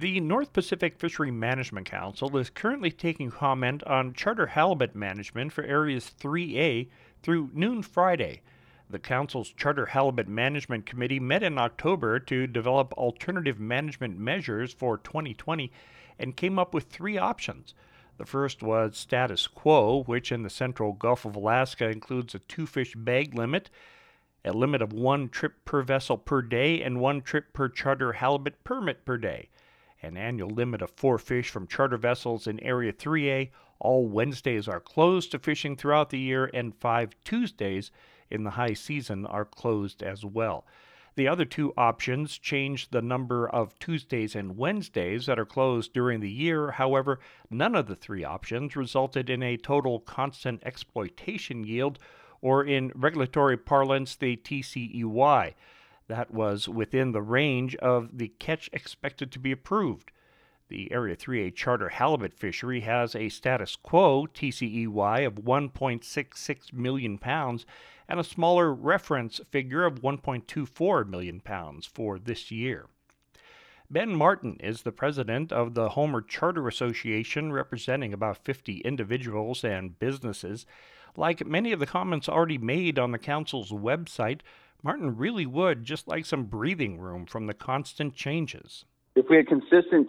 The North Pacific Fishery Management Council is currently taking comment on charter halibut management for Areas 3A through noon Friday. The Council's Charter Halibut Management Committee met in October to develop alternative management measures for 2020 and came up with three options. The first was status quo, which in the central Gulf of Alaska includes a 2-fish bag limit, a limit of 1 trip per vessel per day, and 1 trip per charter halibut permit per day. An annual limit of 4 fish from charter vessels in Area 3A. All Wednesdays are closed to fishing throughout the year, and 5 Tuesdays in the high season are closed as well. The other two options change the number of Tuesdays and Wednesdays that are closed during the year. However, none of the three options resulted in a total constant exploitation yield, or in regulatory parlance, the TCEY. That was within the range of the catch expected to be approved. The Area 3A charter halibut fishery has a status quo TCEY of 1.66 million pounds and a smaller reference figure of 1.24 million pounds for this year. Ben Martin is the president of the Homer Charter Association, representing about 50 individuals and businesses. Like many of the comments already made on the council's website, Martin really would just like some breathing room from the constant changes. If we had consistent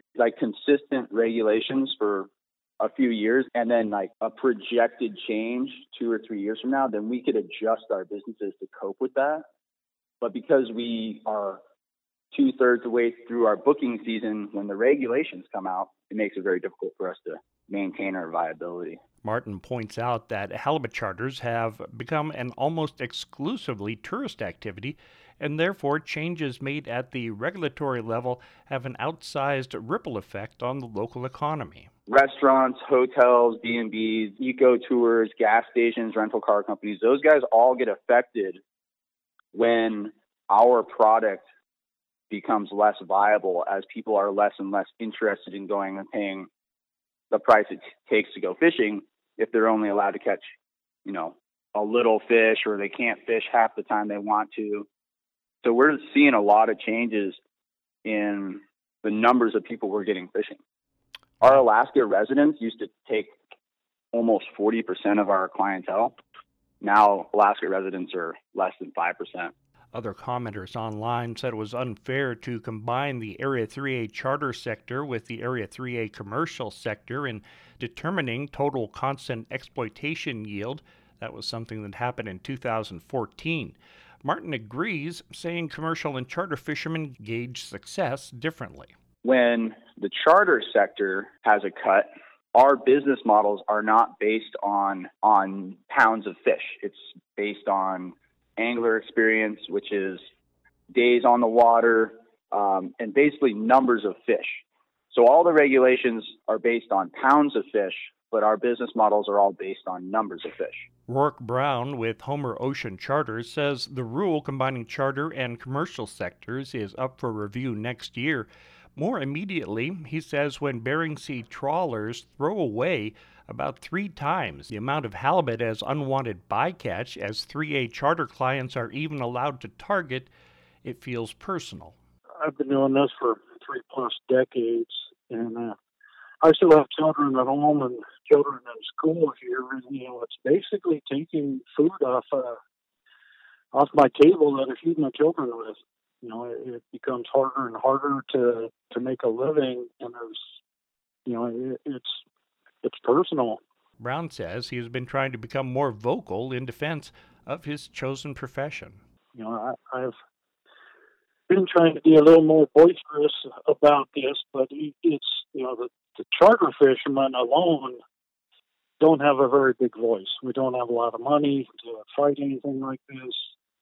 regulations for a few years and then a projected change 2 or 3 years from now, then we could adjust our businesses to cope with that. But because we are 2/3 the way through our booking season, when the regulations come out, it makes it very difficult for us to maintain our viability. Martin points out that halibut charters have become an almost exclusively tourist activity, and therefore changes made at the regulatory level have an outsized ripple effect on the local economy. Restaurants, hotels, B&Bs, eco tours, gas stations, rental car companies, those guys all get affected when our product becomes less viable, as people are less and less interested in going and paying the price it takes to go fishing if they're only allowed to catch, a little fish, or they can't fish half the time they want to. So we're seeing a lot of changes in the numbers of people we're getting fishing. Our Alaska residents used to take almost 40% of our clientele. Now Alaska residents are less than 5%. Other commenters online said it was unfair to combine the Area 3A charter sector with the Area 3A commercial sector in determining total constant exploitation yield. That was something that happened in 2014. Martin agrees, saying commercial and charter fishermen gauge success differently. When the charter sector has a cut, our business models are not based on pounds of fish. It's based on angler experience, which is days on the water, and basically numbers of fish. So all the regulations are based on pounds of fish, but our business models are all based on numbers of fish. Rourke Brown with Homer Ocean Charters says the rule combining charter and commercial sectors is up for review next year. More immediately, he says when Bering Sea trawlers throw away about 3 times the amount of halibut as unwanted bycatch as 3A charter clients are even allowed to target, it feels personal. I've been doing this for 3+ decades, and I still have children at home and children in school here, and it's basically taking food off my table that I feed my children with. It becomes harder and harder to make a living, and it's personal. Brown says he has been trying to become more vocal in defense of his chosen profession. I've been trying to be a little more boisterous about this, but it's the charter fishermen alone don't have a very big voice. We don't have a lot of money to fight anything like this.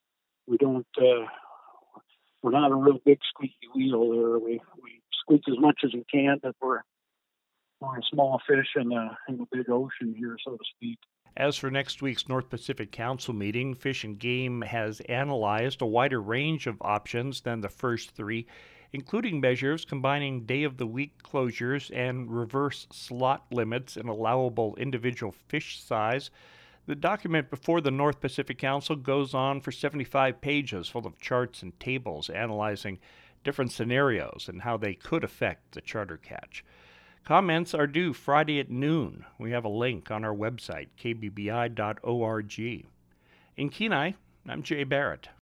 We're not a real big squeaky wheel there. We squeak as much as we can, but we're a small fish in a big ocean here, so to speak. As for next week's North Pacific Council meeting, Fish and Game has analyzed a wider range of options than the first three, including measures combining day-of-the-week closures and reverse slot limits in allowable individual fish size. The document before the North Pacific Council goes on for 75 pages full of charts and tables analyzing different scenarios and how they could affect the charter catch. Comments are due Friday at noon. We have a link on our website, kbbi.org. In Kenai, I'm Jay Barrett.